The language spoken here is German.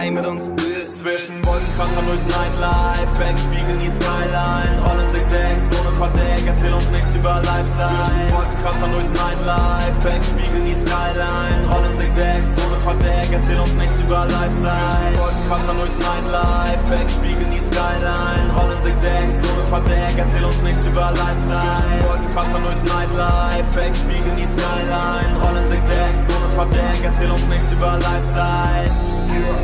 allein mit uns bist. Zwischen Wolkenkratzern durchs Nightlife, Backspiegeln die Skyline, rollen 6-6 ohne Verdeck, erzähl uns nichts über Lifestyle. Zwischen Wolkenkratzern durchs Nightlife, Backspiegeln die Skyline, rollen 6-6 ohne Verdeck, erzähl uns nichts über Lifestyle. Zwischen Wolkenkratzern durchs Nightlife, Backspiegeln die Skyline, rollen 6-6 ohne Verdeck, erzähl uns nichts über Lifestyle. Zwischen Wolkenkratzern durchs Nightlife, Backspiegeln die Skyline, rollen 6-6 ohne Verdeck, erzähl uns nichts über Lifestyle.